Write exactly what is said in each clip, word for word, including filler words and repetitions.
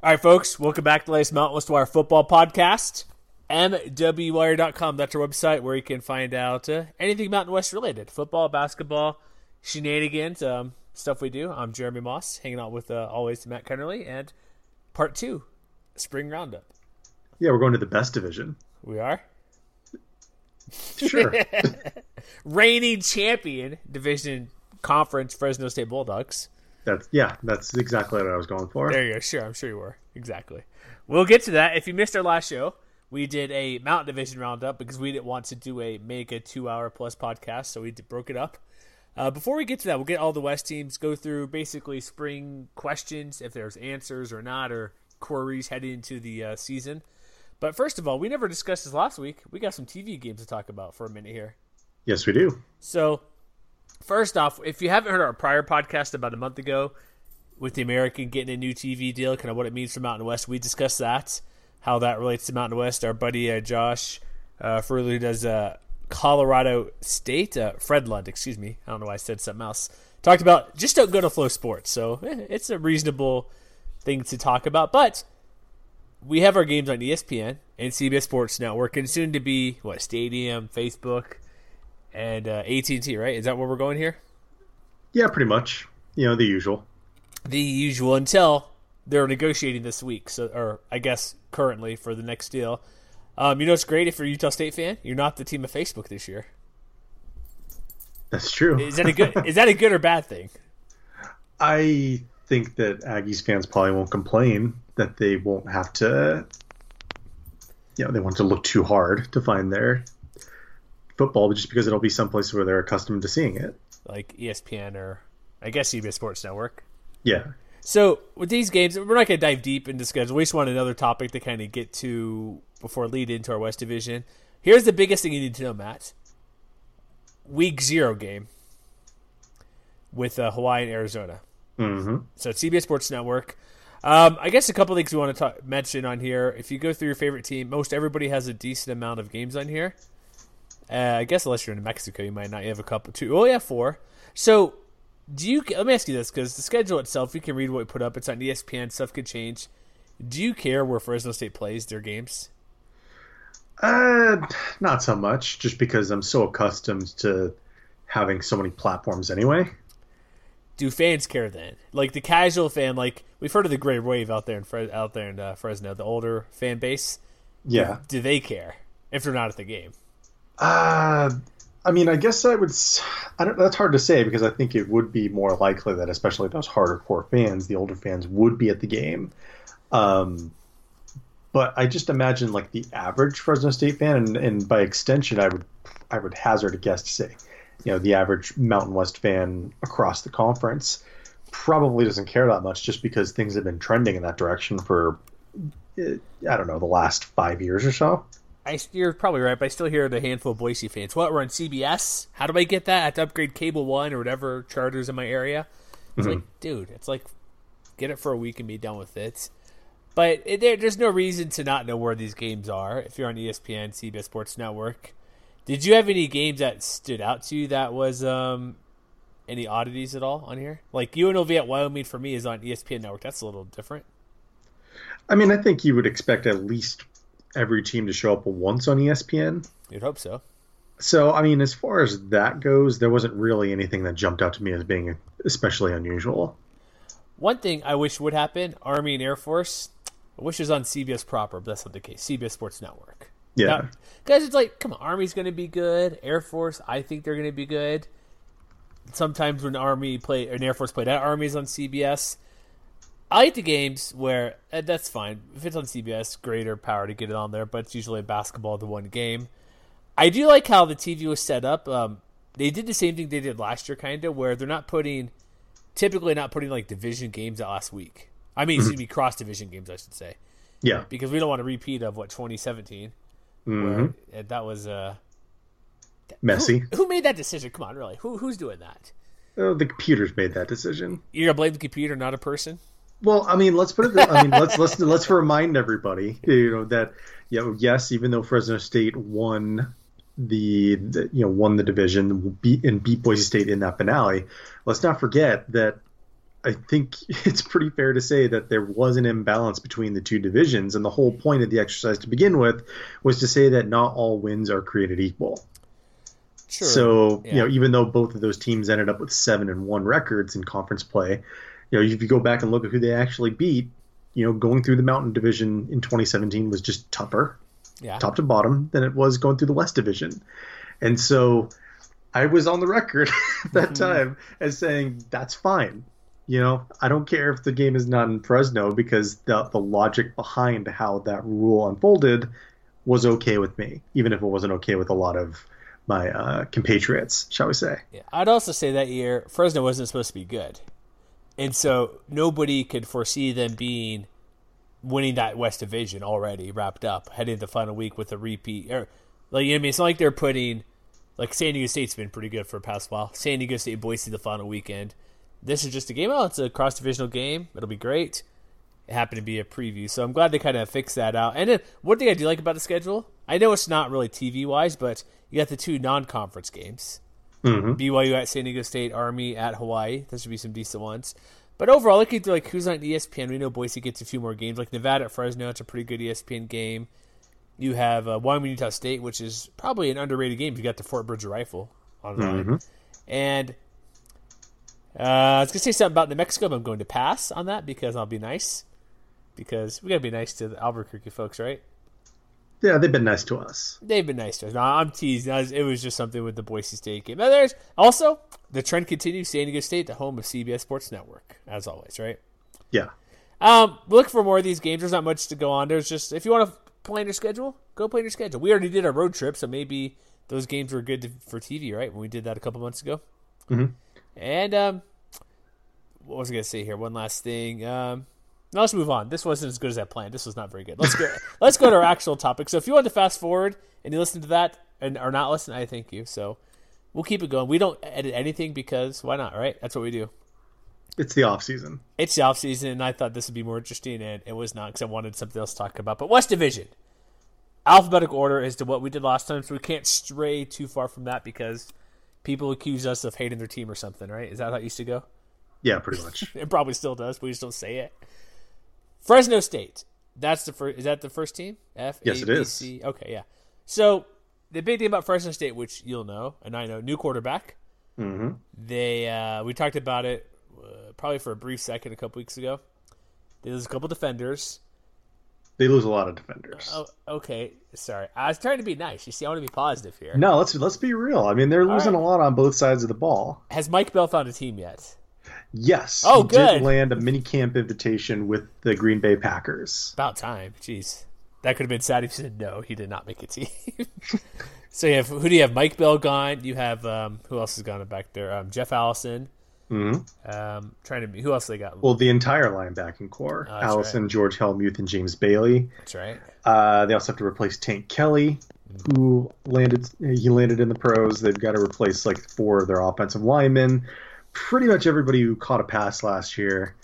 All right, folks, welcome back to the latest Mountain West Wire football podcast. M W wire dot com, that's our website where you can find out uh, anything Mountain West related. Football, basketball, shenanigans, um, stuff we do. I'm Jeremy Moss, hanging out with, uh, always, Matt Kennerly, and part two, Spring Roundup. Yeah, we're going to the best division. We are? Sure. Reigning champion division conference, Fresno State Bulldogs. That's yeah, that's exactly what I was going for. There you go. Sure, I'm sure you were. Exactly. We'll get to that. If you missed our last show, we did a Mountain Division roundup because we didn't want to do a mega two-hour plus podcast, so we broke it up. Uh, before we get to that, we'll get all the West teams, go through basically spring questions, if there's answers or not, or queries heading into the uh, season. But first of all, we never discussed this last week. We got some T V games to talk about for a minute here. Yes, we do. So, first off, if you haven't heard our prior podcast about a month ago with the American getting a new T V deal, kind of what it means for Mountain West, we discussed that, how that relates to Mountain West. Our buddy uh, Josh uh, Furley, who does uh, Colorado State, uh, Fred Lund, excuse me. I don't know why I said something else. Talked about just don't go to Flow Sports. So, eh, it's a reasonable thing to talk about. But we have our games on E S P N and C B S Sports Network, and soon to be, what, Stadium, Facebook, and uh, A T and T, right? Is that where we're going here? Yeah, pretty much. You know, the usual. The usual until they're negotiating this week, so or I guess currently for the next deal. Um, you know, it's great if you're a Utah State fan. You're not the team of Facebook this year. That's true. Is that a good? Is that a good or bad thing? I think that Aggies fans probably won't complain that they won't have to. You know, they want to look too hard to find their football, just because it'll be someplace where they're accustomed to seeing it, like E S P N or I guess C B S Sports Network. Yeah. So with these games, we're not going to dive deep into schedule. We just want another topic to kind of get to before lead into our West Division. Here's the biggest thing you need to know, Matt. Week zero game with uh, Hawaii and Arizona. Mm-hmm. So it's C B S Sports Network. Um, I guess a couple things we want to talk, mention on here. If you go through your favorite team, most everybody has a decent amount of games on here. Uh, I guess unless you're in Mexico, you might not. You have a couple, two. Oh, yeah, four. So, do you? Let me ask you this, because the schedule itself, you can read what we put up. It's on E S P N. Stuff could change. Do you care where Fresno State plays their games? Uh, not so much, just because I'm so accustomed to having so many platforms anyway. Do fans care then? Like the casual fan, like we've heard of the Gray Wave out there in Fre- out there in uh, Fresno, the older fan base. Yeah. Do, do they care if they're not at the game? Uh, I mean, I guess I would. I don't. That's hard to say because I think it would be more likely that, especially those harder core fans, the older fans, would be at the game. Um, but I just imagine like the average Fresno State fan, and, and by extension, I would I would hazard a guess to say, you know, the average Mountain West fan across the conference probably doesn't care that much, just because things have been trending in that direction for I don't know the last five years or so. I, you're probably right, but I still hear the handful of Boise fans. What, we're on C B S? How do I get that? I have to upgrade Cable One or whatever charters in my area. It's Mm-hmm. like, dude, it's like, get it for a week and be done with it. But it, there, there's no reason to not know where these games are if you're on E S P N, C B S Sports Network. Did you have any games that stood out to you that was um, any oddities at all on here? Like U N L V at Wyoming for me is on E S P N Network. That's a little different. I mean, I think you would expect at least every team to show up once on E S P N. You'd hope so. So, I mean, as far as that goes, there wasn't really anything that jumped out to me as being especially unusual. One thing I wish would happen, Army and Air Force, I wish it was on C B S proper, but that's not the case. C B S Sports Network. Yeah. Because it's like, come on, Army's going to be good. Air Force, I think they're going to be good. Sometimes when Army play, or Air Force played at Army's on C B S. I like the games where, uh, that's fine. If it's on C B S, greater power to get it on there, but it's usually basketball the one game. I do like how the T V was set up. Um, they did the same thing they did last year, kind of, where they're not putting, typically not putting like division games out last week. I mean, excuse me, cross-division games, I should say. Yeah. Because we don't want a repeat of, what, twenty seventeen? Mm-hmm. Where uh, that was uh, messy. Who, who made that decision? Come on, really? Who Who's doing that? Oh, the computers made that decision. You're going to blame the computer, not a person? Well, I mean, let's put it. This, I mean, let's let's let's remind everybody, you know, that you know, yes, even though Fresno State won the, the you know won the division beat, and beat Boise State in that finale, let's not forget that I think it's pretty fair to say that there was an imbalance between the two divisions, and the whole point of the exercise to begin with was to say that not all wins are created equal. Sure. So, yeah. you know, even though both of those teams ended up with seven and one records in conference play, you know, if you go back and look at who they actually beat, you know, going through the Mountain Division in twenty seventeen was just tougher, yeah. top to bottom, than it was going through the West Division. And so I was on the record at that mm-hmm. time as saying, that's fine. You know, I don't care if the game is not in Fresno, because the the logic behind how that rule unfolded was okay with me, even if it wasn't okay with a lot of my uh, compatriots, shall we say. Yeah, I'd also say that year, Fresno wasn't supposed to be good. And so nobody could foresee them being winning that West Division already wrapped up, heading to the final week with a repeat. Or, like, you know what I mean? It's not like they're putting, like, San Diego State's been pretty good for a past while. San Diego State, Boise the final weekend. This is just a game. Oh, it's a cross-divisional game. It'll be great. It happened to be a preview. So I'm glad they kind of fixed that out. And then one thing I do like about the schedule, I know it's not really T V-wise, but you got the two non-conference games. Mm-hmm. B Y U at San Diego State, Army at Hawaii. There should be some decent ones. But overall, looking through like who's on E S P N, we know Boise gets a few more games. Like Nevada at Fresno, it's a pretty good E S P N game. You have uh, Wyoming, Utah State, which is probably an underrated game. You got the Fort Bridger Rifle online. Mm-hmm. And uh, I was going to say something about New Mexico, but I'm going to pass on that because I'll be nice. Because we got to be nice to the Albuquerque folks, right? Yeah, they've been nice to us. They've been nice to us. No, I'm teasing. It was just something with the Boise State game. Now, there's also the trend continues. San Diego State, the home of C B S Sports Network, as always, right? Yeah. Um, look for more of these games. There's not much to go on. There's just, if you want to plan your schedule, go plan your schedule. We already did our road trip, so maybe those games were good to, for T V, right? When we did that a couple months ago. Mm-hmm. And um, what was I going to say here? One last thing. Um, now let's move on. This wasn't as good as I planned. This was not very good. Let's go. let's go to our actual topic. So if you want to fast forward and you listen to that and or not listen, I thank you. So we'll keep it going. We don't edit anything because why not, right? That's what we do. It's the off season. It's the off season, and I thought this would be more interesting, and it was not because I wanted something else to talk about. But West Division, alphabetical order as to what we did last time, so we can't stray too far from that because people accuse us of hating their team or something, right? Is that how it used to go? Yeah, pretty much. It probably still does, but we just don't say it. Fresno State. That's the first. Is that the first team? F yes, A B C. It is. Okay, yeah. So the big thing about Fresno State, which you'll know, and I know, new quarterback. Mm-hmm. They uh, we talked about it uh, probably for a brief second a couple weeks ago. They lose a couple defenders. They lose a lot of defenders. Oh, okay. Sorry, I was trying to be nice. You see, I want to be positive here. No, let's let's be real. I mean, they're losing right. a lot on both sides of the ball. Has Mike Bell found a team yet? Yes. Oh, he good. did land a mini camp invitation with the Green Bay Packers. About time. Jeez. That could have been sad if he said no, he did not make a team. So you have, who do you have? Mike Bell gone. You have, um, who else has gone back there? Um, Jeff Allison. Mm-hmm. Um, trying to be, who else they got? Well, the entire linebacking core. Oh, Allison, right. George Helmuth, and James Bailey. That's right. Uh, they also have to replace Tank Kelly, mm-hmm. who landed, he landed in the pros. They've got to replace like four of their offensive linemen. Pretty much everybody who caught a pass last year.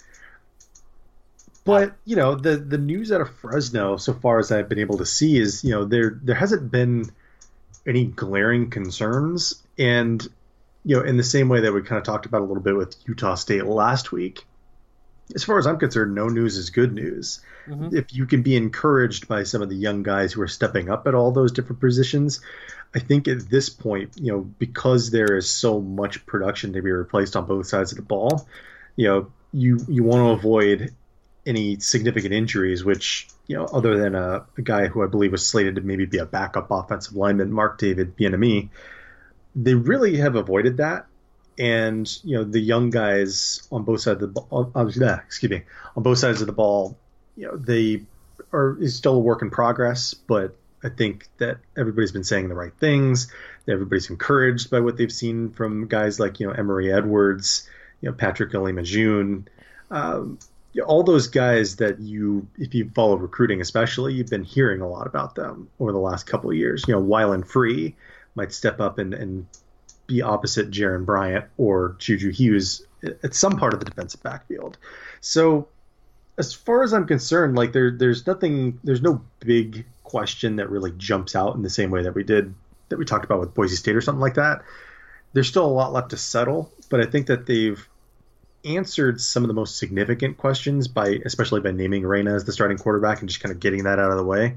But, you know, the the news out of Fresno, so far as I've been able to see, is, you know, there there hasn't been any glaring concerns. And, you know, in the same way that we kind of talked about a little bit with Utah State last week, as far as I'm concerned, no news is good news. Mm-hmm. If you can be encouraged by some of the young guys who are stepping up at all those different positions, I think at this point, you know, because there is so much production to be replaced on both sides of the ball, you know, you, you want to avoid any significant injuries, which, you know, other than a, a guy who I believe was slated to maybe be a backup offensive lineman, Mark David Bieniemy, they really have avoided that. And, you know, the young guys on both sides of the ball, uh, excuse me, on both sides of the ball, you know, they are is still a work in progress, but I think that everybody's been saying the right things. Everybody's encouraged by what they've seen from guys like, you know, Emory Edwards, you know, Patrick Alima-June, um, you know, all those guys that you, if you follow recruiting especially, you've been hearing a lot about them over the last couple of years. You know, Wyland Free might step up and, and be opposite Jaron Bryant or Juju Hughes at some part of the defensive backfield. So as far as I'm concerned, like there, there's nothing, there's no big question that really jumps out in the same way that we did, that we talked about with Boise State or something like that. There's still a lot left to settle, but I think that they've answered some of the most significant questions by, especially by naming Reyna as the starting quarterback and just kind of getting that out of the way.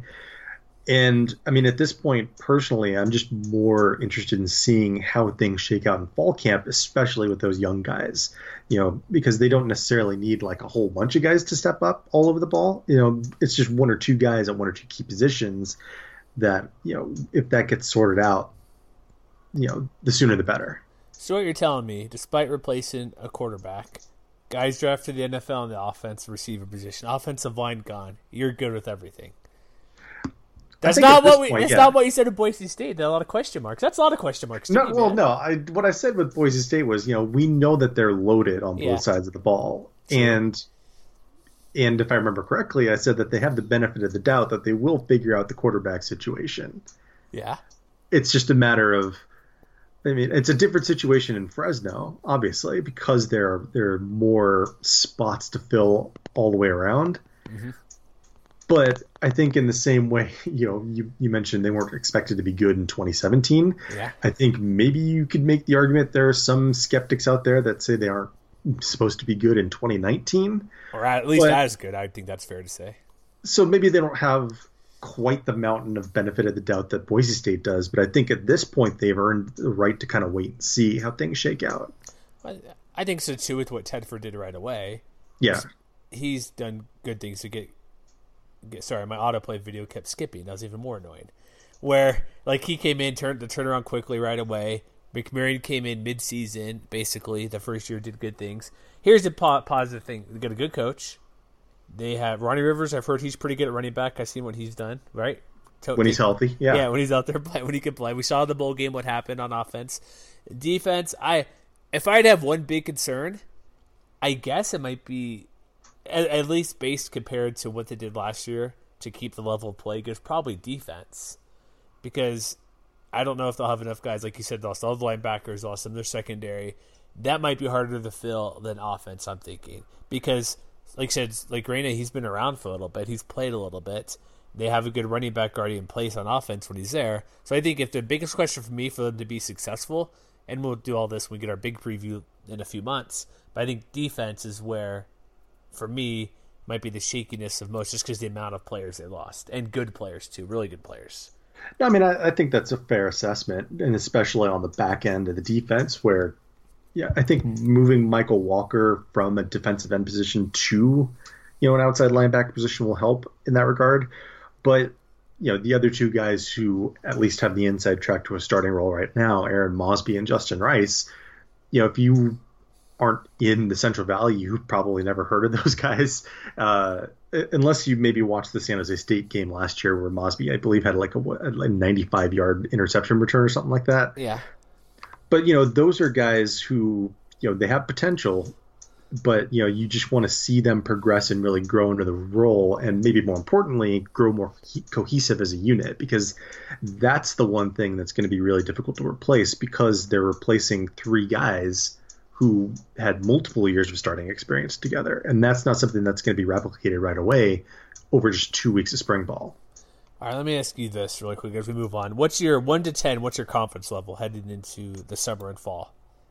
And I mean, at this point, personally, I'm just more interested in seeing how things shake out in fall camp, especially with those young guys, you know, because they don't necessarily need like a whole bunch of guys to step up all over the ball. You know, it's just one or two guys at one or two key positions that, you know, if that gets sorted out, you know, the sooner the better. So what you're telling me, despite replacing a quarterback, guys drafted the N F L in the offensive receiver position, offensive line gone, you're good with everything. That's not what we. Point, that's yeah. not what you said at Boise State. There are a lot of question marks. That's a lot of question marks. No, me, well, man. no. I what I said with Boise State was, you know, we know that they're loaded on both Yeah. sides of the ball, True. and and if I remember correctly, I said that they have the benefit of the doubt that they will figure out the quarterback situation. Yeah. It's just a matter of, I mean, it's a different situation in Fresno, obviously, because there are there are more spots to fill all the way around. Mm-hmm. But I think in the same way, you know, you, you mentioned they weren't expected to be good in twenty seventeen. Yeah. I think maybe you could make the argument there are some skeptics out there that say they aren't supposed to be good in twenty nineteen. Or at least But- as good. I think that's fair to say. So maybe they don't have quite the mountain of benefit of the doubt that Boise State does, but I think at this point they've earned the right to kind of wait and see how things shake out. I think so too with what Tedford did right away. Yeah. He's done good things to get. get sorry, my autoplay video kept skipping. That was even more annoying. Where like he came in, turned the turnaround quickly right away. McMurray came in mid-season, basically the first year, did good things. Here's the po- positive thing: they got a good coach. They have Ronnie Rivers. I've heard he's pretty good at running back. I've seen what he's done. Right to- When he's healthy. Yeah. Yeah, when he's out there playing, when he can play. We saw the bowl game what happened on offense. Defense, I if I'd have one big concern, I guess it might be at, at least based compared to what they did last year to keep the level of play good, probably defense. Because I don't know if they'll have enough guys, like you said, they lost all the linebackers, lost some of their secondary. That might be harder to fill than offense, I'm thinking. Because like I said, like Reyna, he's been around for a little bit. He's played a little bit. They have a good running back already in place on offense when he's there. So I think if the biggest question for me for them to be successful, and we'll do all this when we get our big preview in a few months, but I think defense is where, for me, might be the shakiness of most, just because the amount of players they lost. And good players, too. Really good players. No, I mean, I, I think that's a fair assessment, and especially on the back end of the defense where, yeah, I think moving Michael Walker from a defensive end position to, you know, an outside linebacker position will help in that regard. But, you know, the other two guys who at least have the inside track to a starting role right now, Aaron Mosby and Justin Rice, you know, if you aren't in the Central Valley, you've probably never heard of those guys, uh, unless you maybe watched the San Jose State game last year where Mosby, I believe, had like a, a ninety-five yard interception return or something like that. Yeah. But, you know, those are guys who, you know, they have potential, but, you know, you just want to see them progress and really grow into the role, and maybe more importantly, grow more cohesive as a unit, because that's the one thing that's going to be really difficult to replace, because they're replacing three guys who had multiple years of starting experience together. And that's not something that's going to be replicated right away over just two weeks of spring ball. All right, let me ask you this really quick as we move on. What's your one to ten, what's your confidence level heading into the summer and fall?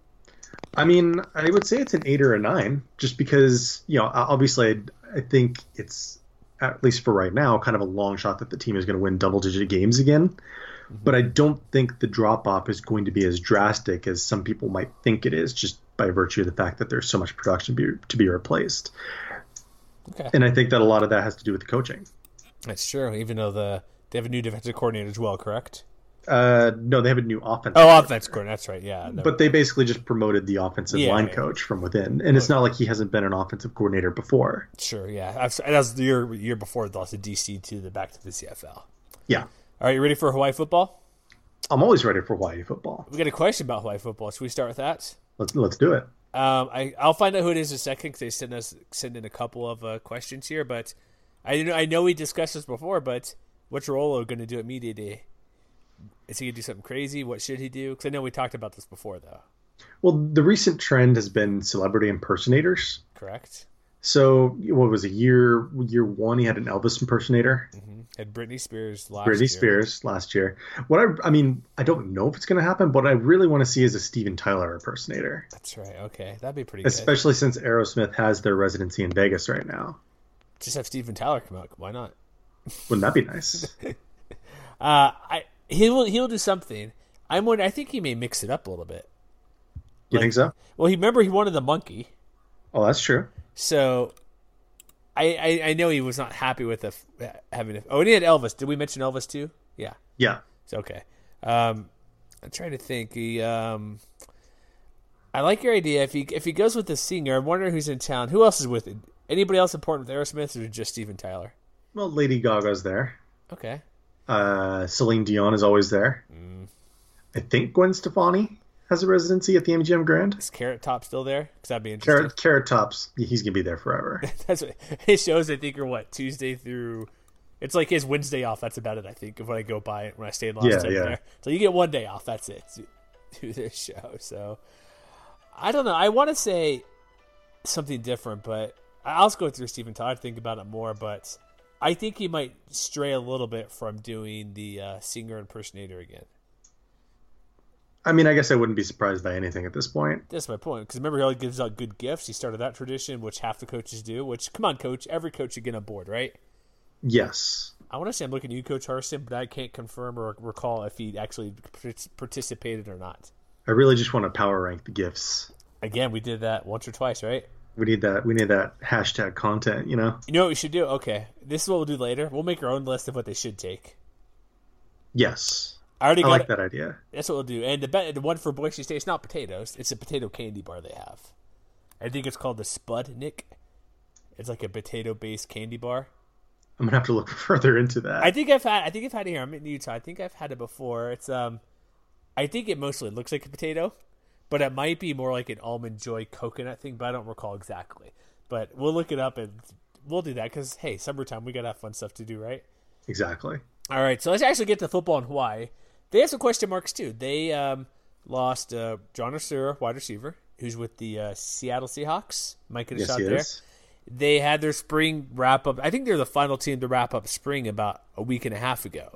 I mean, I would say it's an eight or a nine, just because, you know, obviously I, I think it's, at least for right now, kind of a long shot that the team is going to win double-digit games again. Mm-hmm. But I don't think the drop-off is going to be as drastic as some people might think it is, just by virtue of the fact that there's so much production to be, to be replaced. Okay. And I think that a lot of that has to do with the coaching. That's true, even though the they have a new defensive coordinator as well, correct? Uh, no, they have a new offensive. Oh, offense coordinator. That's right. Yeah. No. But they basically just promoted the offensive Yeah, line yeah. coach from within, and it's not like he hasn't been an offensive coordinator before. Sure. Yeah. I've, that was the year year before they lost to D C to the back to the C F L. Yeah, All right, you ready for Hawaii football? I'm always ready for Hawaii football. We got a question about Hawaii football. Should we start with that? Let's let's do it. Um, I I'll find out who it is in a second because they sent us send in a couple of uh, questions here. But I know I know we discussed this before. But what's Rolo going to do at media day? Is he going to do something crazy? What should he do? Because I know we talked about this before, though. Well, the recent trend has been celebrity impersonators. Correct. So what was it, year year one? He had an Elvis impersonator. Mm-hmm. Had Britney Spears last Britney year. Spears last year. What I, I mean, I don't know if it's going to happen, but what I really want to see is a Steven Tyler impersonator. That's right. Okay, that'd be pretty Especially good. since Aerosmith has their residency in Vegas right now. Just have Steven Tyler come out. Why not? Wouldn't that be nice? uh, I he'll he'll do something. I'm wondering. I think he may mix it up a little bit. You Like, think so? Well, he remember he wanted the monkey, Oh, that's true. so I, I I know he was not happy with the having. A, oh, and he had Elvis. Did we mention Elvis too? Yeah. Yeah. It's okay. Um, I'm trying to think. He, um, I like your idea. If he if he goes with the singer, I'm wondering who's in town. Who else is with it? Anybody else important with Aerosmith, or just Steven Tyler? Well, Lady Gaga's there. Okay. Uh, Celine Dion is always there. Mm. I think Gwen Stefani has a residency at the M G M Grand. Is Carrot Top still there? Because that'd be interesting. Carrot, Carrot Tops, he's gonna be there forever. That's what his shows. I think are what Tuesday through. It's like his Wednesday off. That's about it. I think of when I go by it when I stay in Los Yeah, Angeles yeah. there. So you get one day off. That's it. To do this show. So I don't know. I want to say something different, but I'll just go through Steven Tyler. Think about it more, but I think he might stray a little bit from doing the uh, singer impersonator again. I mean, I guess I wouldn't be surprised by anything at this point. That's my point. Because remember, he always gives out good gifts. He started that tradition, which half the coaches do. Which, come on, coach. Every coach should get on board, right? Yes. I want to say I'm looking at you, Coach Harsin, but I can't confirm or recall if he actually participated or not. I really just want to power rank the gifts. Again, we did that once or twice, right? We need that. We need that hashtag content. You know. You know what we should do? Okay, this is what we'll do later. We'll make our own list of what they should take. Yes. I already I got like it. that idea. That's what we'll do. And the be- the one for Boise State, it's not potatoes. It's a potato candy bar they have. I think it's called the Spudnik. It's like a potato-based candy bar. I'm gonna have to look further into that. I think I've had. I think I've had it here. I'm in Utah. I think I've had it before. It's um, I think it mostly looks like a potato, but it might be more like an almond joy coconut thing. But I don't recall exactly. But we'll look it up and we'll do that because hey, summertime we gotta have fun stuff to do, right? Exactly. All right, so let's actually get to football in Hawaii. They have some question marks too. They um, lost uh, John Osura, wide receiver, who's with the uh, Seattle Seahawks. Might get a Yes, shot he there. is. They had their spring wrap up. I think they're the final team to wrap up spring about a week and a half ago.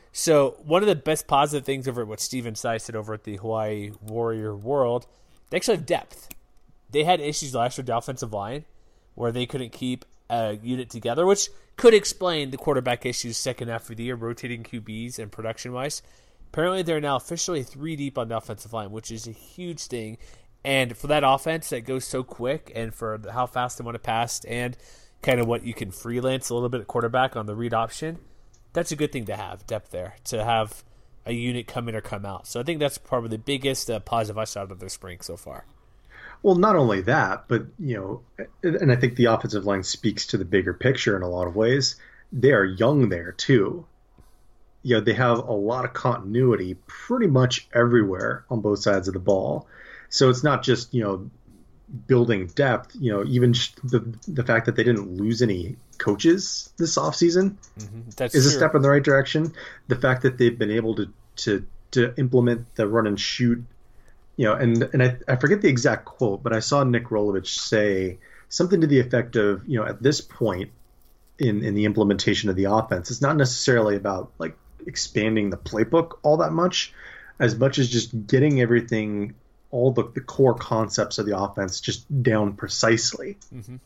So one of the best positive things over at what Steven Sy said over at the Hawaii Warrior World, they actually have depth. They had issues last year with the offensive line where they couldn't keep a unit together, which could explain the quarterback issues second half of the year, rotating Q Bs and production-wise. Apparently they're now officially three deep on the offensive line, which is a huge thing. And for that offense that goes so quick and for how fast they want to pass and kind of what you can freelance a little bit at quarterback on the read option, that's a good thing to have, depth there, to have a unit come in or come out. So I think that's probably the biggest uh, positive I saw out of their spring so far. Well, not only that, but, you know, and I think the offensive line speaks to the bigger picture in a lot of ways. They are young there, too. You know, they have a lot of continuity pretty much everywhere on both sides of the ball. So it's not just, you know, building depth, you know, even the the fact that they didn't lose any coaches this offseason mm-hmm. That's is true. a step in the right direction. The fact that they've been able to to, to implement the run and shoot, you know, and, and I, I forget the exact quote, but I saw Nick Rolovich say something to the effect of, you know, at this point in, in the implementation of the offense, it's not necessarily about like expanding the playbook all that much, as much as just getting everything, all the, the core concepts of the offense just down precisely. Mm-hmm.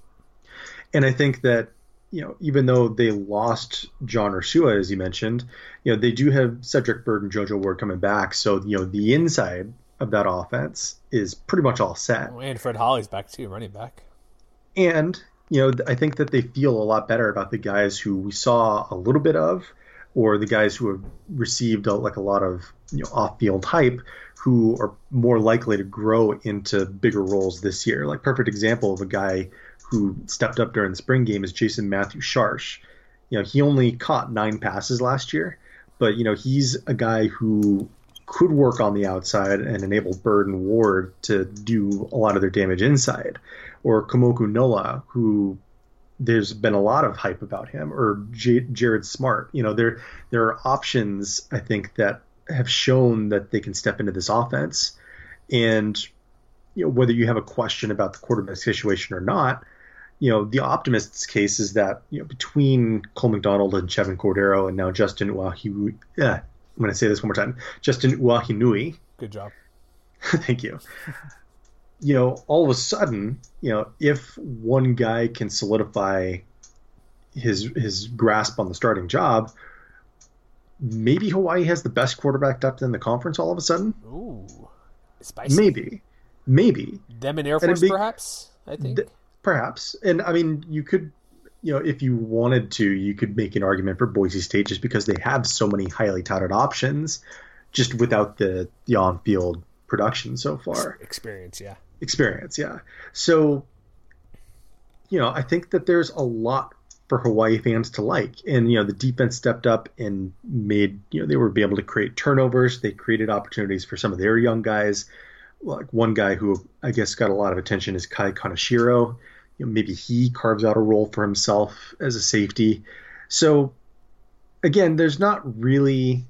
And I think that, you know, even though they lost John Ursua, as you mentioned, you know, they do have Cedric Bird and JoJo Ward coming back. So, you know, the inside of that offense is pretty much all set. Oh, and Fred Holly's back too, running back. And, you know, I think that they feel a lot better about the guys who we saw a little bit of, or the guys who have received a, like a lot of, you know, off-field hype, who are more likely to grow into bigger roles this year. Like, perfect example of a guy who stepped up during the spring game is Jason Matthew Sharsh. You know, he only caught nine passes last year, but, you know, he's a guy who could work on the outside and enable Bird and Ward to do a lot of their damage inside. Or Komoku Noah, who there's been a lot of hype about him, or J- Jared Smart. You know, there there are options, I think, that have shown that they can step into this offense. And, you know, whether you have a question about the quarterback situation or not, you know, the optimist's case is that, you know, between Cole McDonald and Chevin Cordero and now Justin Uahi, yeah, I'm going to say this one more time, Justin Uahinui. Good job. Thank you. You know, all of a sudden, you know, if one guy can solidify his his grasp on the starting job, maybe Hawaii has the best quarterback depth in the conference all of a sudden. Ooh, spicy. Maybe, maybe them and Air Force, be, perhaps. I think th- perhaps, and I mean, you could, you know, if you wanted to, you could make an argument for Boise State just because they have so many highly touted options, just without the the on field production so far. Experience, yeah. Experience, yeah. So, you know, I think that there's a lot for Hawaii fans to like. And, you know, the defense stepped up and made, you know, they were able to create turnovers. They created opportunities for some of their young guys. Like one guy who I guess got a lot of attention is Kai Kaneshiro. You know, maybe he carves out a role for himself as a safety. So, again, there's not really,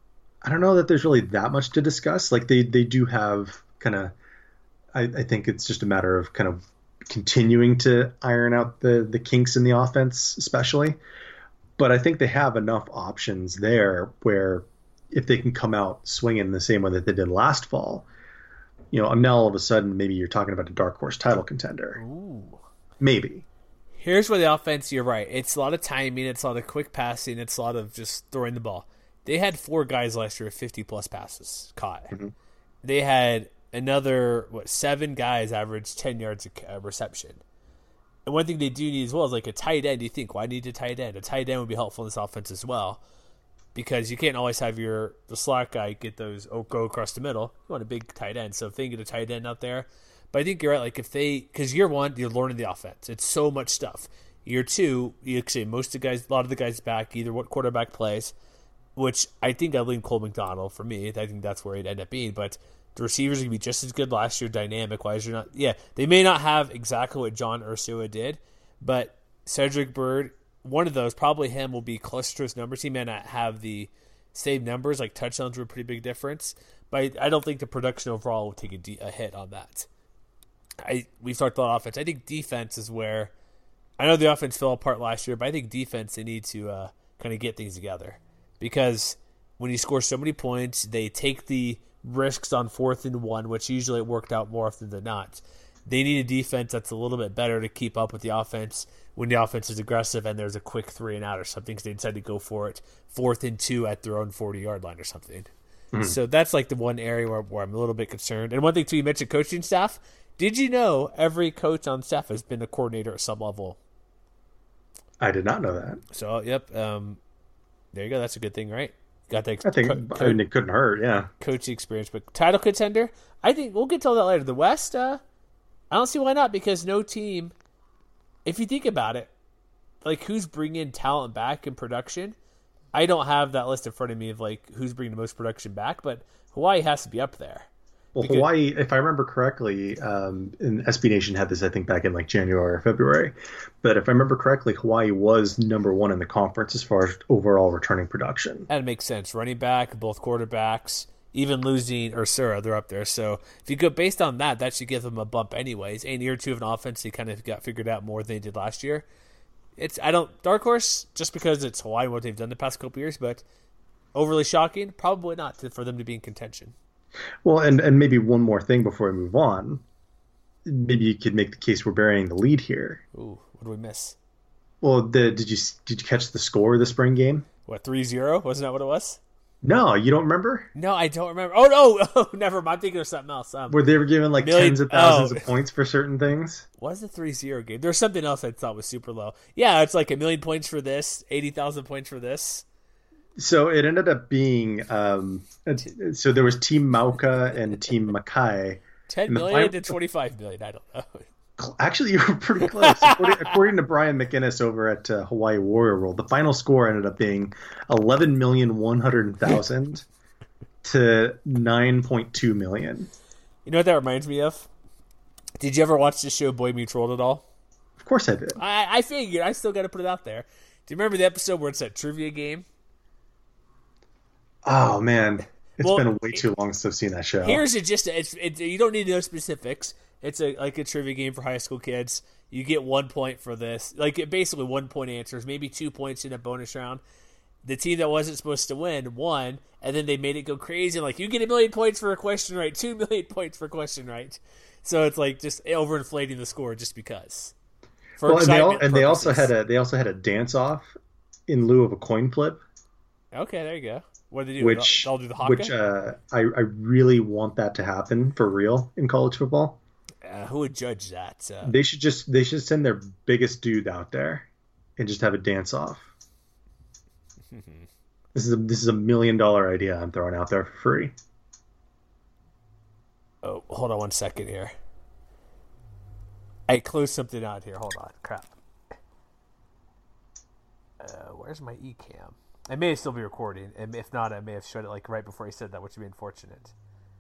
I don't know that there's really that much to discuss. Like they, they do have kind of, I, I think it's just a matter of kind of continuing to iron out the, the kinks in the offense, especially. But I think they have enough options there where if they can come out swinging the same way that they did last fall, you know, now all of a sudden maybe you're talking about a dark horse title contender. Ooh. Maybe. Here's where the offense, you're right. It's a lot of timing. It's a lot of quick passing. It's a lot of just throwing the ball. They had four guys last year with fifty-plus passes caught. Mm-hmm. They had another, what, seven guys averaged ten yards a reception. And one thing they do need as well is like a tight end. You think, why need a tight end? A tight end would be helpful in this offense as well because you can't always have your the slot guy get those oh, go across the middle. You want a big tight end. So if they can get a tight end out there. But I think you're right. Like if they, because year one, you're learning the offense. It's so much stuff. Year two, you say most of the guys, a lot of the guys back, either what quarterback plays, which I think I lean Cole McDonald for me. I think that's where he'd end up being. But the receivers are going to be just as good last year, dynamic-wise. You're not, yeah, they may not have exactly what John Ursua did, but Cedric Byrd, one of those, probably him, will be closer to his numbers. He may not have the same numbers, like touchdowns were a pretty big difference, but I don't think the production overall will take a, de- a hit on that. I We've talked about offense. I think defense is where, I know the offense fell apart last year, but I think defense, they need to uh, kind of get things together. Because when you score so many points, they take the risks on fourth and one, which usually it worked out more often than not. They need a defense that's a little bit better to keep up with the offense when the offense is aggressive and there's a quick three and out or something because they decide to go for it fourth and two at their own forty-yard line or something. Mm-hmm. So that's like the one area where, where I'm a little bit concerned. And one thing, too, you mentioned coaching staff. Did you know every coach on staff has been a coordinator at some level? I did not know that. So, yep. Um, there you go. That's a good thing, right? Got that. I think co- I mean, it couldn't hurt, yeah. Coaching experience, but title contender. I think we'll get to all that later. The West, uh, I don't see why not because no team. If you think about it, like who's bringing talent back in production? I don't have that list in front of me of like who's bringing the most production back, but Hawaii has to be up there. Well, because Hawaii, if I remember correctly, um, and S B Nation had this, I think, back in like January or February. But if I remember correctly, Hawaii was number one in the conference as far as overall returning production. That makes sense. Running back, both quarterbacks, even losing Ursura, they're up there. So if you go based on that, that should give them a bump anyways. And year two of an offense, they kind of got figured out more than they did last year. It's I don't dark horse just because it's Hawaii what they've done the past couple years, but overly shocking, probably not to, for them to be in contention. Well, and, and maybe one more thing before we move on. Maybe you could make the case we're burying the lead here. Ooh, what did we miss? Well, the, did you did you catch the score of the spring game? What, three zero? Wasn't that what it was? No, you don't remember? No, I don't remember. Oh, no. Oh, never mind. I'm thinking of something else. Um, Where they were given like million, tens of thousands oh. of points for certain things? Was it three zero game? There's something else I thought was super low. Yeah, it's like a million points for this, eighty thousand points for this. So it ended up being um, so there was Team Mauka and Team Makai. ten million final, to twenty-five million. I don't know. Actually, you were pretty close. according, according to Brian McInnes over at uh, Hawaii Warrior World, the final score ended up being eleven million one hundred thousand to nine point two million. You know what that reminds me of? Did you ever watch the show Boy Meets World at all? Of course I did. I, I figured. I still got to put it out there. Do you remember the episode where it's that trivia game? Oh man, it's well, been way too long since I've seen that show. Here's it. Just it's, it's you don't need to know specifics. It's a like a trivia game for high school kids. You get one point for this. Like, it basically one-point answers, maybe two points in a bonus round. The team that wasn't supposed to win won, and then they made it go crazy. Like, you get a million points for a question right, two million points for a question right. So it's like just overinflating the score just because. For well, and, they, all, and they also had a they also had a dance off in lieu of a coin flip. Okay, there you go. What did they do? Which they'll, they'll do the haka? Which uh, I I really want that to happen for real in college football. Uh, who would judge that? Uh, they should just they should send their biggest dude out there and just have a dance off. This is a, this is a million dollar idea I'm throwing out there for free. Oh, hold on one second here. I closed something out here. Hold on. Crap. Uh, where's my eCam? I may still be recording, and if not, I may have shut it like right before I said that, which would be unfortunate.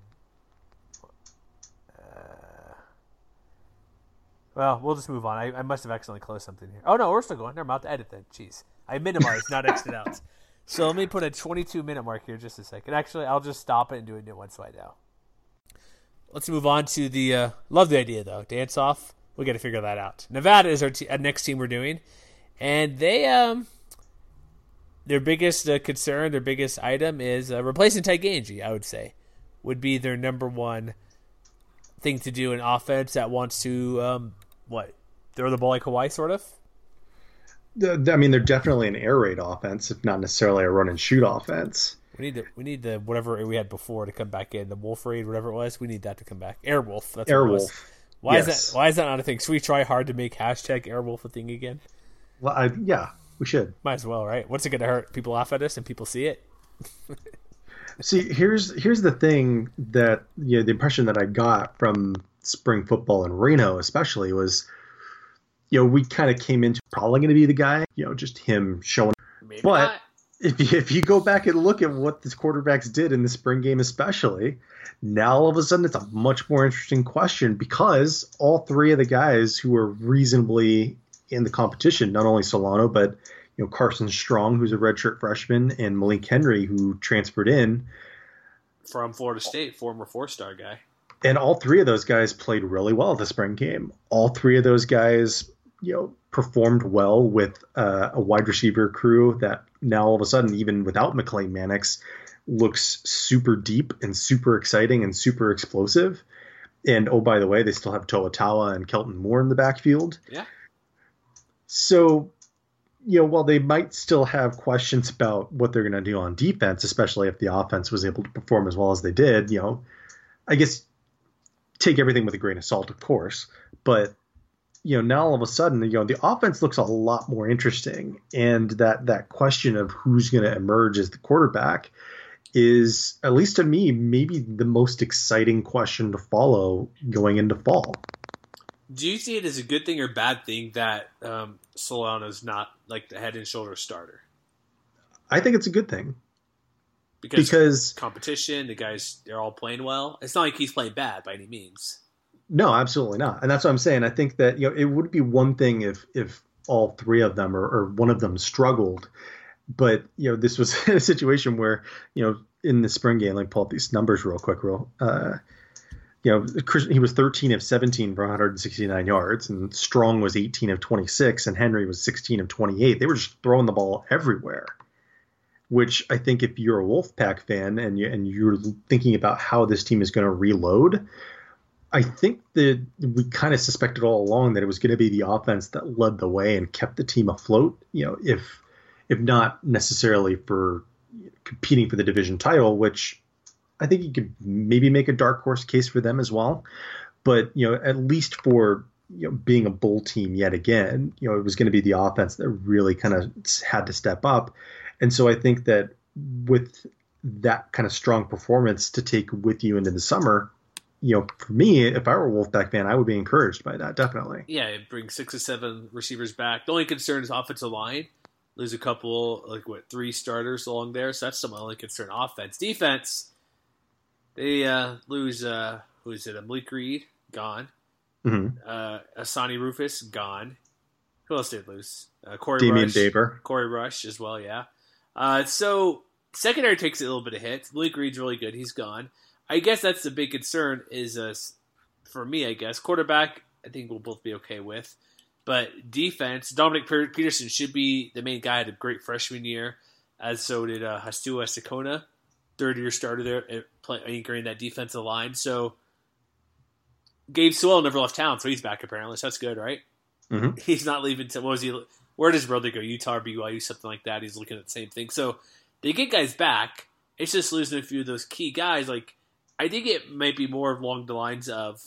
Uh, well, we'll just move on. I, I must have accidentally closed something here. Oh no, we're still going. Never mind. To edit then. Jeez, I minimized, not X'd out. So let me put a twenty-two minute mark here, just a second. Actually, I'll just stop it and do a new one so I know. Let's move on to the. Uh, love the idea though. Dance off. We got to figure that out. Nevada is our, t- our next team we're doing, and they um. Their biggest uh, concern, their biggest item is uh, replacing Ty Ganji, I would say, would be their number one thing to do in offense that wants to, um, what, throw the ball like Hawaii, sort of? The, I mean, they're definitely an air raid offense, if not necessarily a run and shoot offense. We need the we need the whatever we had before to come back in, the Wolf Raid, whatever it was. We need that to come back. Airwolf. That's Airwolf. What it was. Why yes. is that? Why is that not a thing? Should we try hard to make hashtag Airwolf a thing again? Well, I, yeah. We should. Might as well, right? What's it going to hurt? People laugh at us and people see it. See, here's here's the thing that you know, the impression that I got from spring football in Reno, especially, was, you know, we kind of came into probably going to be the guy, you know, just him showing. Maybe but not. if you, if you go back and look at what the quarterbacks did in the spring game, especially, now all of a sudden it's a much more interesting question because all three of the guys who were reasonably in the competition, not only Solano, but you know Carson Strong, who's a redshirt freshman, and Malik Henry, who transferred in from Florida State, former four-star guy. And all three of those guys played really well the spring game. All three of those guys, you know, performed well with uh, a wide receiver crew that now all of a sudden, even without McLean Mannix, looks super deep and super exciting and super explosive. And oh, by the way, they still have Toa Taua and Kelton Moore in the backfield. Yeah. So, you know, while they might still have questions about what they're going to do on defense, especially if the offense was able to perform as well as they did, you know, I guess take everything with a grain of salt, of course. But, you know, now all of a sudden, you know, the offense looks a lot more interesting. And that, that question of who's going to emerge as the quarterback is, at least to me, maybe the most exciting question to follow going into fall. Do you see it as a good thing or bad thing that um, Solano's not like the head and shoulders starter? I think it's a good thing. Because, because competition, the guys, they're all playing well. It's not like he's playing bad by any means. No, absolutely not. And that's what I'm saying. I think that, you know, it would be one thing if if all three of them or, or one of them struggled. But, you know, this was a situation where, you know, in the spring game, let me pull up these numbers real quick, real uh You know, he was thirteen of seventeen for one hundred sixty-nine yards, and Strong was eighteen of twenty-six, and Henry was sixteen of twenty-eight. They were just throwing the ball everywhere, which I think if you're a Wolfpack fan and, you, and you're thinking about how this team is going to reload, I think that we kind of suspected all along that it was going to be the offense that led the way and kept the team afloat, you know, if if not necessarily for competing for the division title, which I think you could maybe make a dark horse case for them as well. But, you know, at least for, you know, being a bowl team yet again, you know, it was going to be the offense that really kind of had to step up. And so I think that with that kind of strong performance to take with you into the summer, you know, for me, if I were a Wolfpack fan, I would be encouraged by that, definitely. Yeah, it brings six or seven receivers back. The only concern is offensive line. Lose a couple, like, what, three starters along there. So that's my only concern. Offense. Defense. They uh, lose, uh, who is it? A Malik Reed, gone. Mm-hmm. Uh, Asani Rufus, gone. Who else did they lose? Uh, Corey Damian Rush. Daber. Corey Rush as well, yeah. Uh, so, secondary takes a little bit of hit. Malik Reed's really good. He's gone. I guess that's the big concern is, uh, for me, I guess. Quarterback, I think we'll both be okay with. But defense, Dominic Peterson should be the main guy. Had a great freshman year, as so did uh, Hastua Sakona, third-year starter there, play, anchoring that defensive line. So Gabe Sewell never left town, so he's back apparently. So that's good, right? Mm-hmm. He's not leaving. To, what was he? Where does his brother go? Utah or B Y U, something like that. He's looking at the same thing. So they get guys back. It's just losing a few of those key guys. Like I think it might be more along the lines of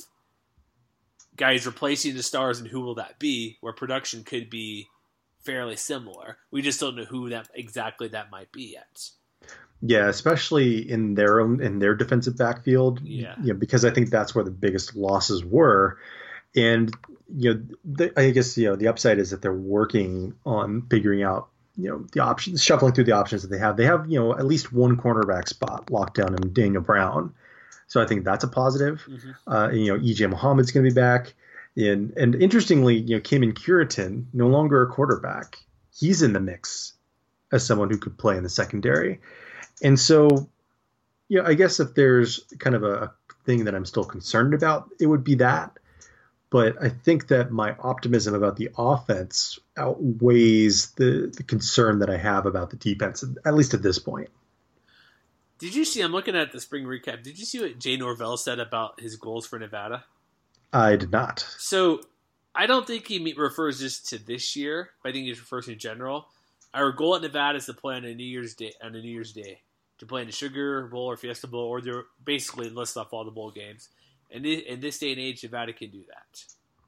guys replacing the stars, and who will that be? Where production could be fairly similar. We just don't know who that exactly that might be yet. Yeah, especially in their own in their defensive backfield. Yeah, you know, because I think that's where the biggest losses were. And you know, the, I guess you know the upside is that they're working on figuring out you know the options, shuffling through the options that they have. They have you know at least one cornerback spot locked down in Daniel Brown, so I think that's a positive. Mm-hmm. Uh, and, you know, E J Muhammad's going to be back, and and interestingly, you know, Cayman Curitin, no longer a quarterback, he's in the mix as someone who could play in the secondary, and so you know, I guess if there's kind of a thing that I'm still concerned about, it would be that. But I think that my optimism about the offense outweighs the, the concern that I have about the defense, at least at this point. Did you see, I'm looking at the spring recap, did you see what Jay Norvell said about his goals for Nevada? I did not. So I don't think he refers this to this year, but I think he refers in general. Our goal at Nevada is to play on a New Year's Day, on a New Year's Day, to play in the Sugar Bowl or Fiesta Bowl, or they're basically list off all the bowl games. And in this day and age, Nevada can do that.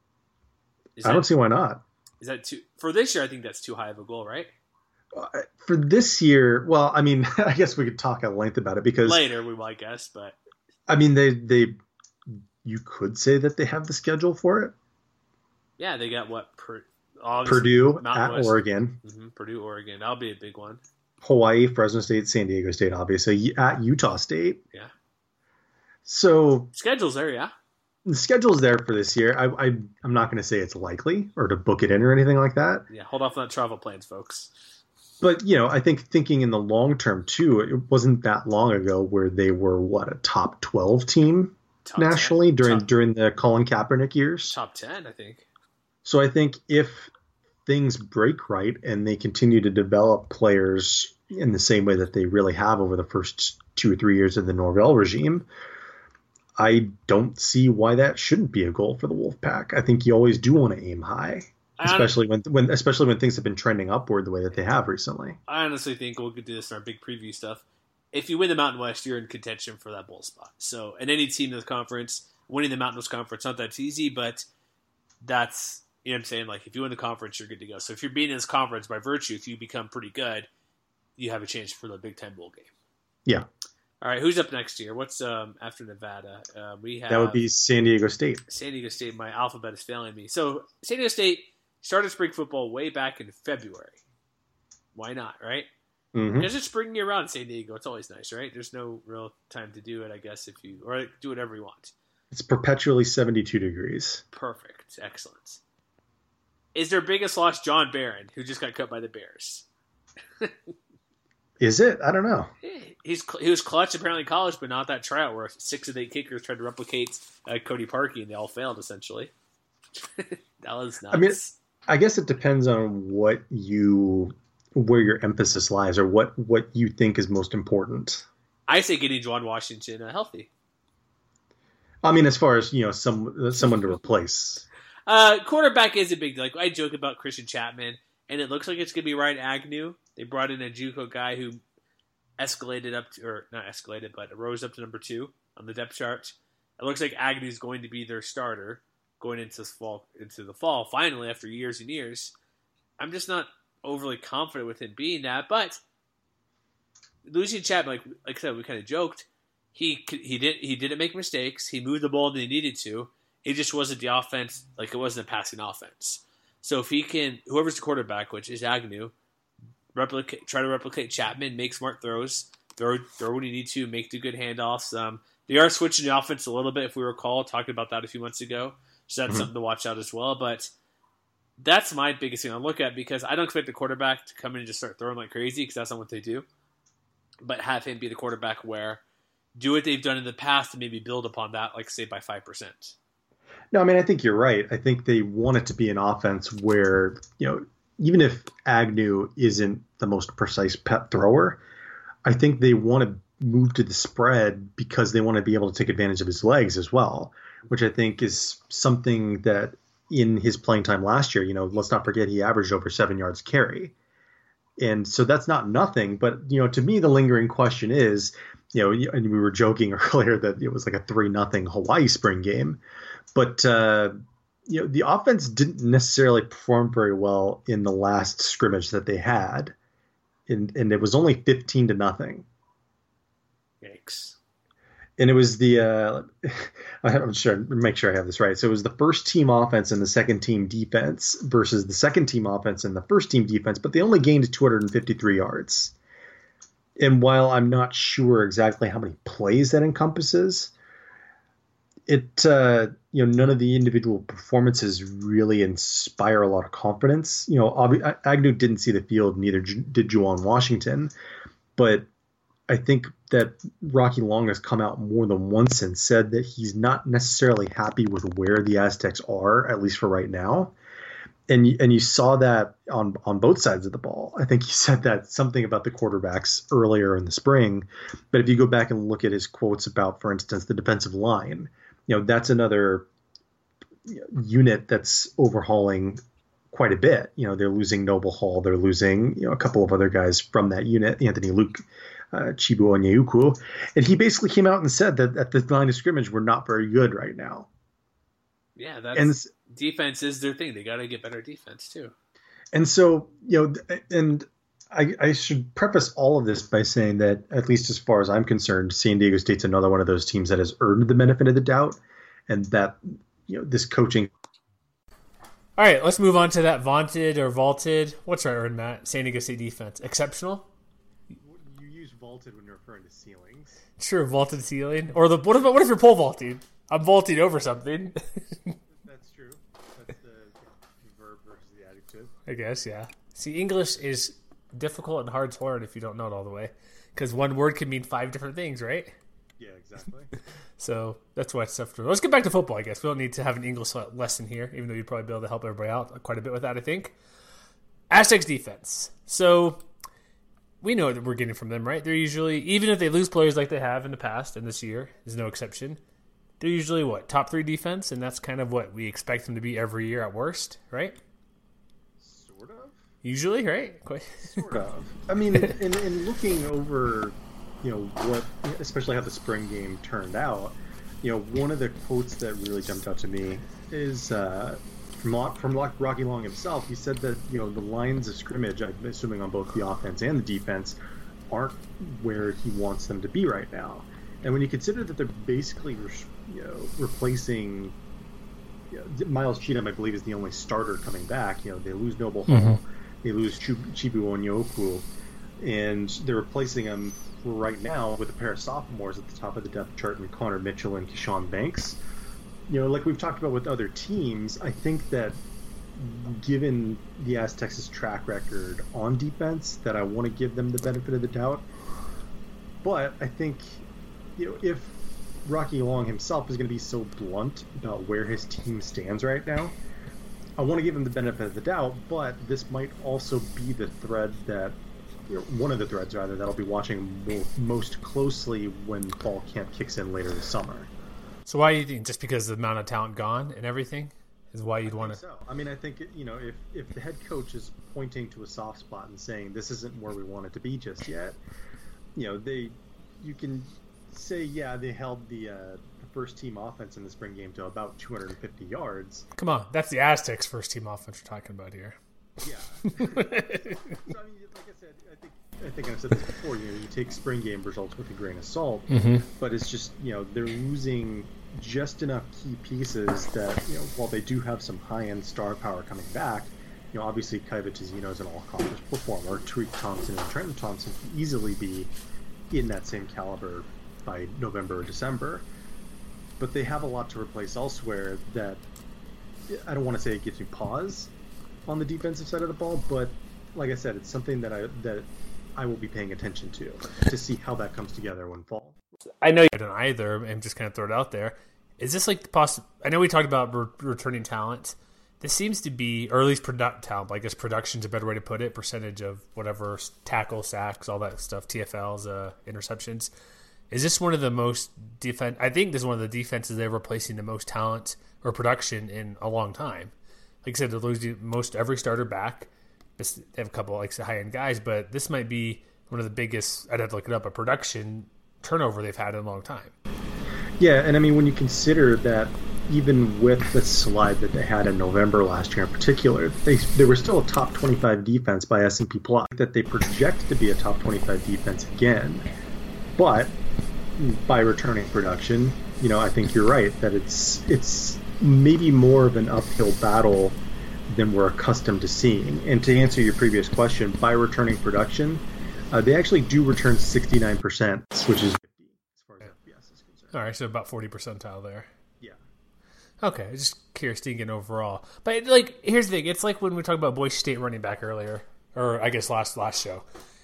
Is I that, don't see why not. Is that too for this year? I think that's too high of a goal, right? Uh, for this year, well, I mean, I guess we could talk at length about it because later we might guess, but I mean, they they you could say that they have the schedule for it. Yeah, they got what per, Purdue Mountain at West. Oregon, mm-hmm, Purdue, Oregon. That'll be a big one. Hawaii, Fresno State, San Diego State, obviously at Utah State. Yeah. So schedule's there, yeah. The schedule's there for this year. I, I I'm not going to say it's likely or to book it in or anything like that. Yeah, hold off on that travel plans, folks. But you know, I think thinking in the long term too, it wasn't that long ago where they were what a top twelve team top nationally ten. during top, during the Colin Kaepernick years. Top ten, I think. So I think if things break right and they continue to develop players in the same way that they really have over the first two or three years of the Norvell regime, I don't see why that shouldn't be a goal for the Wolfpack. I think you always do want to aim high, especially when when especially when things have been trending upward the way that they have recently. I honestly think we'll do this in our big preview stuff. If you win the Mountain West, you're in contention for that bowl spot. So, and any team in the conference, winning the Mountain West Conference, not that easy, but that's, you know what I'm saying? Like, if you win the conference, you're good to go. So if you're beating this conference by virtue, if you become pretty good, you have a chance for the Big Ten bowl game. Yeah. All right, who's up next year? What's um, after Nevada? Uh, we have that would be San Diego State. San Diego State. My alphabet is failing me. So San Diego State started spring football way back in February. Why not, right? Mm-hmm. Because it's spring year round in San Diego. It's always nice, right? There's no real time to do it, I guess, if you or do whatever you want. It's perpetually seventy-two degrees. Perfect. Excellent. Is their biggest loss John Barron, who just got cut by the Bears? Is it? I don't know. He's he was clutch apparently in college, but not that tryout where six of eight kickers tried to replicate uh, Cody Parkey and they all failed essentially. That was nuts. I mean, I guess it depends on what you where your emphasis lies or what what you think is most important. I say getting Juwan Washington uh, healthy. I mean, as far as you know, some someone to replace. Uh, quarterback is a big deal. Like I joke about Christian Chapman, and it looks like it's gonna be Ryan Agnew. They brought in a JUCO guy who escalated up to, or not escalated, but rose up to number two on the depth chart. It looks like Agnew's going to be their starter going into this fall, into the fall. Finally, after years and years, I'm just not overly confident with him being that. But losing Chapman, like like I said, we kind of joked. He he did he didn't make mistakes. He moved the ball when he needed to. It just wasn't the offense, like it wasn't a passing offense. So if he can, whoever's the quarterback, which is Agnew, replicate, try to replicate Chapman, make smart throws, throw throw when you need to, make the good handoffs. Um, they are switching the offense a little bit, if we recall, talking about that a few months ago. So that's mm-hmm. something to watch out as well. But that's my biggest thing I look at because I don't expect the quarterback to come in and just start throwing like crazy because that's not what they do. But have him be the quarterback where do what they've done in the past and maybe build upon that, like say by five percent. No, I mean, I think you're right. I think they want it to be an offense where, you know, even if Agnew isn't the most precise pet thrower, I think they want to move to the spread because they want to be able to take advantage of his legs as well, which I think is something that in his playing time last year, you know, let's not forget he averaged over seven yards carry. And so that's not nothing. But, you know, to me, the lingering question is, you know, and we were joking earlier that it was like a three nothing Hawaii spring game. But, uh, you know, the offense didn't necessarily perform very well in the last scrimmage that they had. And, and it was only fifteen to nothing. Yikes. And it was the, uh, I'm sure, make sure I have this right. So it was the first team offense and the second team defense versus the second team offense and the first team defense, but they only gained two hundred fifty-three yards. And while I'm not sure exactly how many plays that encompasses, it, uh, you know, none of the individual performances really inspire a lot of confidence. You know, Ob- Agnew didn't see the field, neither did Juwan Washington, but I think that Rocky Long has come out more than once and said that he's not necessarily happy with where the Aztecs are, at least for right now. And you, and you saw that on, on both sides of the ball. I think he said that something about the quarterbacks earlier in the spring. But if you go back and look at his quotes about, for instance, the defensive line, you know, that's another unit that's overhauling quite a bit. You know, they're losing Noble Hall. They're losing, you know, a couple of other guys from that unit, Anthony Luke, uh, Chibu Onyeuku. And he basically came out and said that at the line of scrimmage, we're not very good right now. Yeah, that's and, defense is their thing. They got to get better defense too. And so, you know, and I, I should preface all of this by saying that, at least as far as I'm concerned, San Diego State's another one of those teams that has earned the benefit of the doubt, and that, you know, this coaching. All right, let's move on to that vaunted or vaulted. What's our word, Matt? San Diego State defense. Exceptional? You use vaulted when you're referring to ceilings. Sure, vaulted ceiling. Or the what about what if you're pole vaulting? I'm vaulting over something. That's true. That's the verb versus the adjective. I guess, yeah. See, English is difficult and hard to learn if you don't know it all the way, because one word can mean five different things, right? Yeah, exactly. So that's why it's tough to. Let's get back to football. I guess we don't need to have an English lesson here, even though you'd probably be able to help everybody out quite a bit with that. I think Aztecs defense. So we know that we're getting from them, right? They're usually, even if they lose players like they have in the past, and this year is no exception, they're usually what, top three defense, and that's kind of what we expect them to be every year at worst, right? Sort of. Usually, right? Sort of. I mean, in, in looking over, you know, what, especially how the spring game turned out, you know, one of the quotes that really jumped out to me is uh, from from Rocky Long himself. He said that, you know, the lines of scrimmage, I'm assuming on both the offense and the defense, aren't where he wants them to be right now. And when you consider that they're basically, you know, replacing, you know, Miles Cheatham, I believe, is the only starter coming back. You know, they lose Noble Hall, mm-hmm. they lose Chibu Onyeuku, and they're replacing him right now with a pair of sophomores at the top of the depth chart in Connor Mitchell and Keyshawn Banks. You know, like we've talked about with other teams, I think that given the Aztecs' track record on defense, that I want to give them the benefit of the doubt. But I think, you know, if Rocky Long himself is going to be so blunt about where his team stands right now, I want to give him the benefit of the doubt, but this might also be the thread that, you know, one of the threads rather, that I'll be watching mo- most closely when fall camp kicks in later this summer. So why do you think, just because of the amount of talent gone and everything, is why you'd want to? So. I mean, I think, you know, if, if the head coach is pointing to a soft spot and saying this isn't where we want it to be just yet, you know, they, you can say, yeah, they held the, uh, the first team offense in the spring game to about two hundred fifty yards. Come on, that's the Aztecs' first team offense we're talking about here. Yeah. so, so, I mean, like I said, I think I think I've said this before. You know, you take spring game results with a grain of salt, mm-hmm. but it's just, you know, they're losing just enough key pieces that, you know, while they do have some high-end star power coming back, you know, obviously Kaiva Tizino is an all-conference performer. Tariq Thompson and Trenton Thompson can easily be in that same caliber by November or December, but they have a lot to replace elsewhere. That I don't want to say it gives me pause on the defensive side of the ball, but like I said, it's something that I that I will be paying attention to to see how that comes together when fall. I know you don't either, and just kind of throw it out there. Is this like the possible? I know we talked about re- returning talent. This seems to be, or at least product talent. I guess production's a better way to put it. Percentage of whatever tackle, sacks, all that stuff, T F Ls, uh, interceptions. Is this one of the most defense? I think this is one of the defenses they're replacing the most talent or production in a long time. Like I said, they're losing most every starter back. They have a couple like high end guys, but this might be one of the biggest. I'd have to look it up. A production turnover they've had in a long time. Yeah, and I mean when you consider that. Even with the slide that they had in November last year in particular, they they were still a top twenty-five defense by S and P Plus. That they project to be a top twenty-five defense again, but by returning production, you know, I think you're right that it's it's maybe more of an uphill battle than we're accustomed to seeing. And to answer your previous question, by returning production, uh, they actually do return sixty-nine percent, which is fifty as far as F B S is concerned. All right, so about forty percentile there. Yeah. Okay, just curious thinking overall. But, like, here's the thing. It's like when we talked about Boise State running back earlier, or I guess last last show.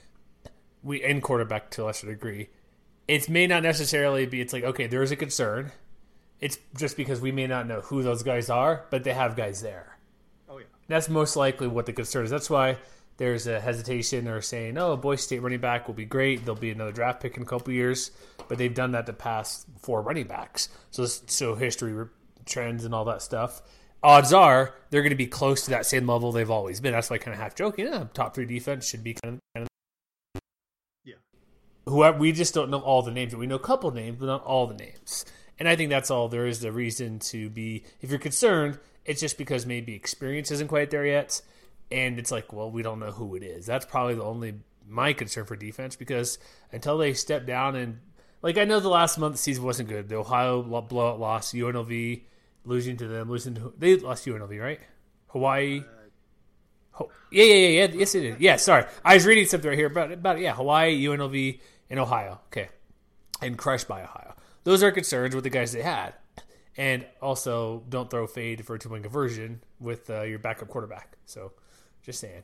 We and quarterback to a lesser degree. It may not necessarily be, it's like, okay, there is a concern. It's just because we may not know who those guys are, but they have guys there. Oh, yeah. That's most likely what the concern is. That's why there's a hesitation or saying, oh, Boise State running back will be great. There'll be another draft pick in a couple years. But they've done that the past four running backs. So, so history trends and all that stuff. Odds are they're going to be close to that same level they've always been. That's why I kind of half joking. Yeah, top three defense should be kind of, kind of yeah. Whoever, we just don't know all the names. We know a couple names, but not all the names. And I think that's all there is the reason to be. If you're concerned, it's just because maybe experience isn't quite there yet, and it's like, well, we don't know who it is. That's probably the only my concern for defense, because until they step down and like I know the last month the season wasn't good. The Ohio blowout loss, U N L V. Losing to them, losing to they lost U N L V, right? Hawaii. Ho, yeah, yeah, yeah, yeah. Yes, it did. Yeah, sorry, I was reading something right here about about it. Yeah, Hawaii, U N L V, and Ohio. Okay, and crushed by Ohio. Those are concerns with the guys they had, and also don't throw fade for a two point conversion with uh, your backup quarterback. So, just saying.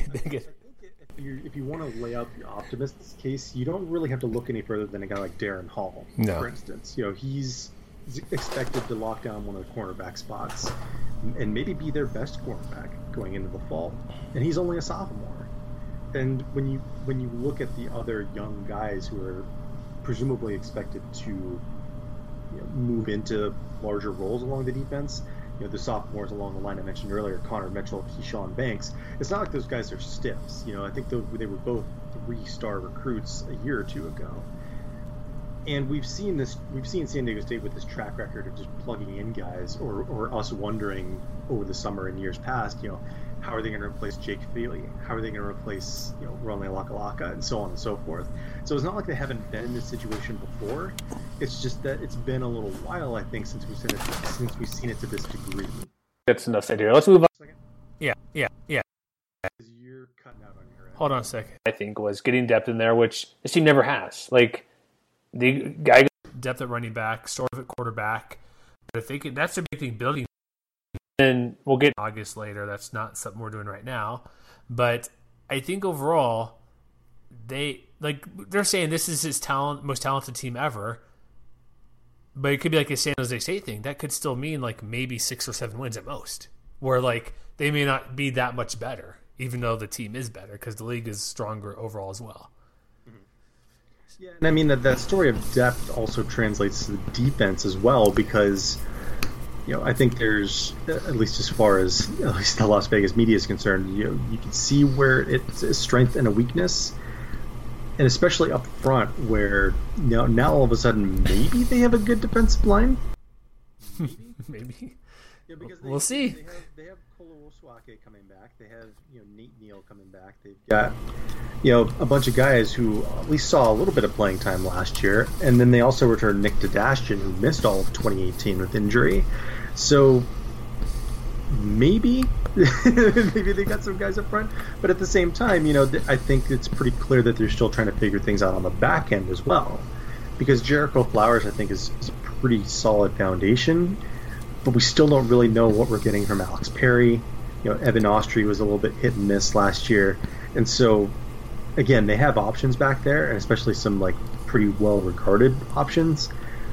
If you, if you want to lay out the optimist's case, you don't really have to look any further than a guy like Darren Hall, no. for instance. You know, he's. He's expected to lock down one of the cornerback spots and maybe be their best cornerback going into the fall. And he's only a sophomore. And when you when you look at the other young guys who are presumably expected to you know, move into larger roles along the defense, you know, the sophomores along the line I mentioned earlier, Connor Mitchell, Keyshawn Banks, it's not like those guys are stiffs. You know, I think they were both three-star recruits a year or two ago. And we've seen this. We've seen San Diego State with this track record of just plugging in guys, or, or us wondering over the summer and years past, you know, how are they going to replace Jake Feely? How are they going to replace, you know, Ronley Lakalaka, and so on and so forth. So it's not like they haven't been in this situation before. It's just that it's been a little while, I think, since we've seen it. Since we've seen it to this degree. That's enough said here. Let's move on. Yeah, yeah, yeah. You're cutting out on your end. Hold on a second. I think was getting depth in there, which this team never has. Like. The guy depth at running back, sort of at quarterback. But if they can, that's a big thing building. And we'll get August later. That's not something we're doing right now. But I think overall, they like they're saying this is his talent, most talented team ever. But it could be like a San Jose State thing. That could still mean like maybe six or seven wins at most. Where like they may not be that much better, even though the team is better because the league is stronger overall as well. Yeah, and I mean that that story of depth also translates to the defense as well, because you know I think there's at least as far as at least the Las Vegas media is concerned, you know, you can see where it's a strength and a weakness, and especially up front where you know, now all of a sudden maybe they have a good defensive line. Maybe, maybe. Yeah, because they, we'll see. They have, they have Koloroswake coming back. They have you know Nate Neal coming back. They've got you know a bunch of guys who at least saw a little bit of playing time last year, and then they also returned Nick Dadashtian, who missed all of twenty eighteen with injury. So maybe maybe they got some guys up front, but at the same time, you know I think it's pretty clear that they're still trying to figure things out on the back end as well, because Jericho Flowers I think is, is a pretty solid foundation. But we still don't really know what we're getting from Alex Perry. You know, Evan Austrie was a little bit hit and miss last year. And so, again, they have options back there, and especially some, like, pretty well-regarded options.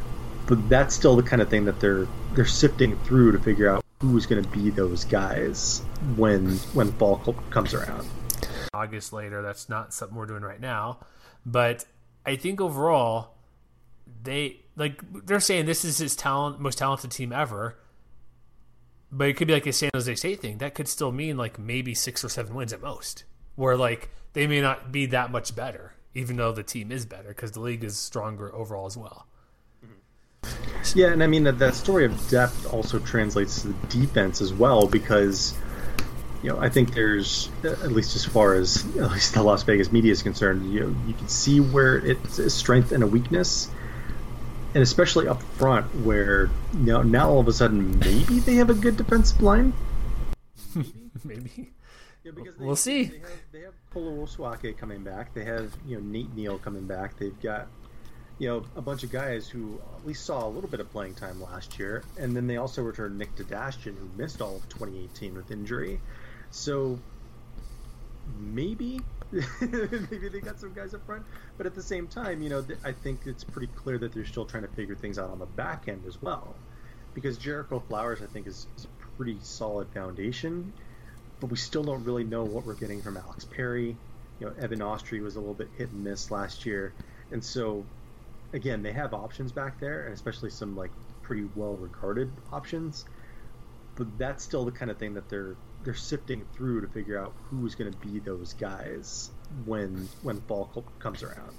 but that's still the kind of thing that they're they're sifting through to figure out who's going to be those guys when when fall comes around. August later, that's not something we're doing right now, but I think overall they like they're saying this is his talent most talented team ever, but it could be like a San Jose State thing. That could still mean like maybe six or seven wins at most, where like they may not be that much better, even though the team is better because the league is stronger overall as well. Yeah, and I mean that that story of depth also translates to the defense as well, because you know I think there's, at least as far as at least the Las Vegas media is concerned, you know, you can see where it's a strength and a weakness, and especially up front where you know, now all of a sudden maybe they have a good defensive line. Maybe. Yeah, because they, we'll see. They have, they have Polo Osuake coming back. They have you know Nate Neal coming back. They've got you know a bunch of guys who at least saw a little bit of playing time last year, and then they also returned Nick Dadashtian, who missed all of twenty eighteen with injury. So maybe maybe they got some guys up front, but at the same time, you know, th- I think it's pretty clear that they're still trying to figure things out on the back end as well, because Jericho Flowers, I think, is, is a pretty solid foundation, but we still don't really know what we're getting from Alex Perry. You know, Evan Austrie was a little bit hit and miss last year, and so again, they have options back there, and especially some like pretty well-regarded options, but that's still the kind of thing that they're they're sifting through to figure out who's going to be those guys when when fall comes around.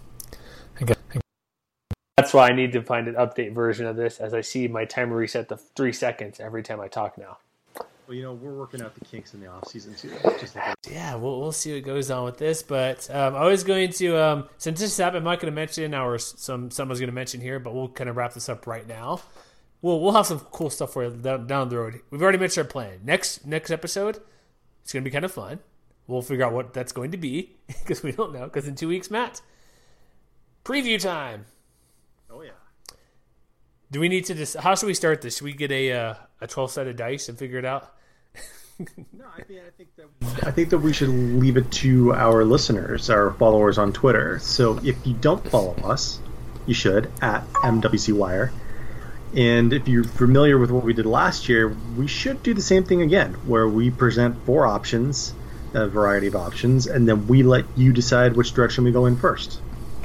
That's why I need to find an update version of this, as I see my timer reset to three seconds every time I talk now. Well, you know, we're working out the kinks in the off season too. Just like yeah, we'll we'll see what goes on with this. But um, I was going to, um, since this happened, I'm not going to mention, or some someone's going to mention here, but we'll kind of wrap this up right now. We'll we'll have some cool stuff for you down, down the road. We've already mentioned our plan. Next next episode, it's going to be kind of fun. We'll figure out what that's going to be because we don't know. Because in two weeks, Matt, preview time. Oh yeah. Do we need to just? How should we start this? Should we get a uh, a twelve sided dice and figure it out? No, I think I think that I think that we should leave it to our listeners, our followers on Twitter. So if you don't follow us, you should at M W C Wire. And if you're familiar with what we did last year, we should do the same thing again, where we present four options, a variety of options, and then we let you decide which direction we go in first.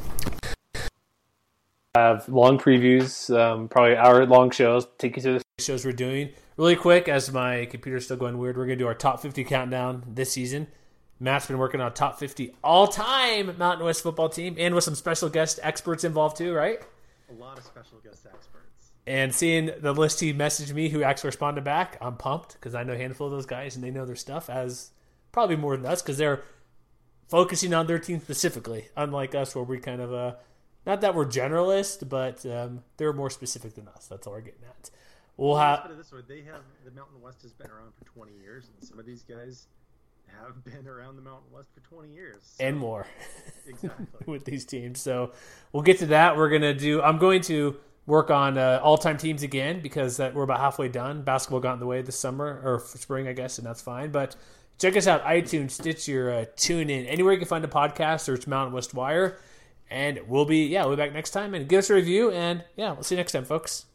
Have long previews, um, probably hour-long shows, take you through the shows we're doing. Really quick, as my computer's still going weird, we're going to do our top fifty countdown this season. Matt's been working on top fifty all-time Mountain West football team, and with some special guest experts involved too, right? A lot of special guest experts. And seeing the list he messaged me, who actually responded back, I'm pumped because I know a handful of those guys and they know their stuff, as probably more than us, because they're focusing on their team specifically, unlike us where we kind of, uh, not that we're generalists, but um, they're more specific than us. That's all we're getting at. We'll have. Let's put it this way: they have the Mountain West has been around for twenty years, and some of these guys have been around the Mountain West for twenty years so. And more. Exactly. With these teams. So we'll get to that. We're going to do, I'm going to work on uh, all-time teams again, because that, we're about halfway done. Basketball got in the way this summer, or spring, I guess, and that's fine. But check us out, iTunes, Stitcher, uh, tune in. Anywhere you can find a podcast, search Mountain West Wire. And we'll be, yeah, we'll be back next time. And give us a review. And, yeah, we'll see you next time, folks.